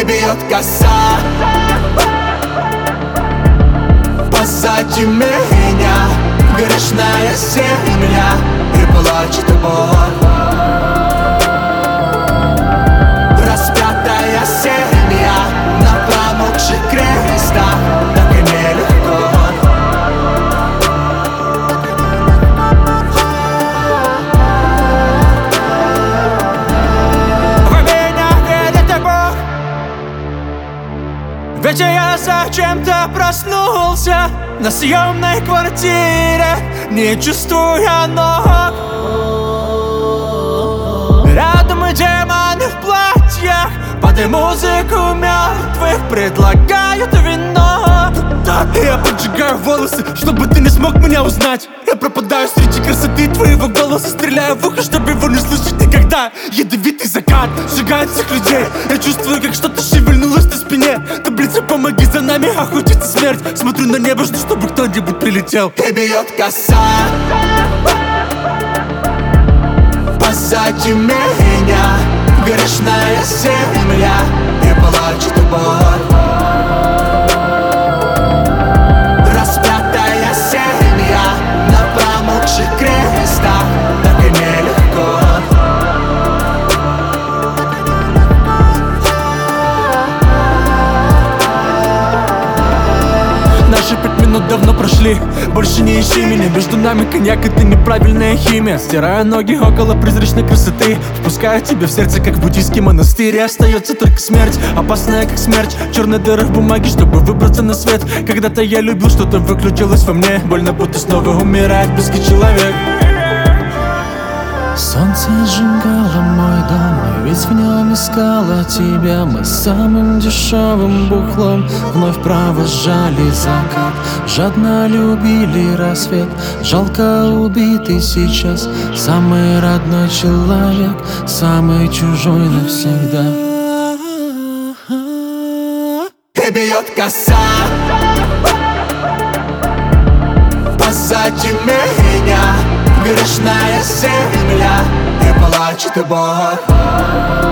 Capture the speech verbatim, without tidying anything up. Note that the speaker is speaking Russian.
бьет коса. Позади меня грешная земля, и плачет боль. Распятая семья на промокших крестах, так и нелегко. В меня верит Бог, ведь я зачем-то проснулся на съемной квартире, не чувствуя ног. Рядом демоны в платьях, под музыку мертвых предлагают вино. Я поджигаю волосы, чтобы ты не смог меня узнать. Я пропадаю среди красоты твоего голоса, стреляю в ухо, чтобы его не слышать никогда. Ядовитый закат сжигает всех людей. Я чувствую, как что-то шевельнулось на спине. Таблица, помоги за нами, охотится смерть. Смотрю на небо, жду, чтобы кто-нибудь прилетел. И бьет коса. Позади меня грешная земля, и плачет боль. Распятая семья на промокших крестах, так и нелегко. Наши пять минут давно прошли, больше не ищи меня. Между нами коньяк — это неправильная химия. Стираю ноги около призрачной красоты, впускаю тебя в сердце, как в буддийский монастырь. И остается только смерть, опасная как смерть. Черная дыра в бумаге, чтобы выбраться на свет. Когда-то я любил, что-то выключилось во мне. Больно, будто снова умирает близкий человек. Солнце сжигало мой дом, и ведь в нем искала тебя. Мы самым дешевым бухлом вновь провожали закат. Жадно любили рассвет, жалко убитый сейчас. Самый родной человек, самый чужой навсегда. И бьет коса. Позади меня грешная земля, и плачет боль.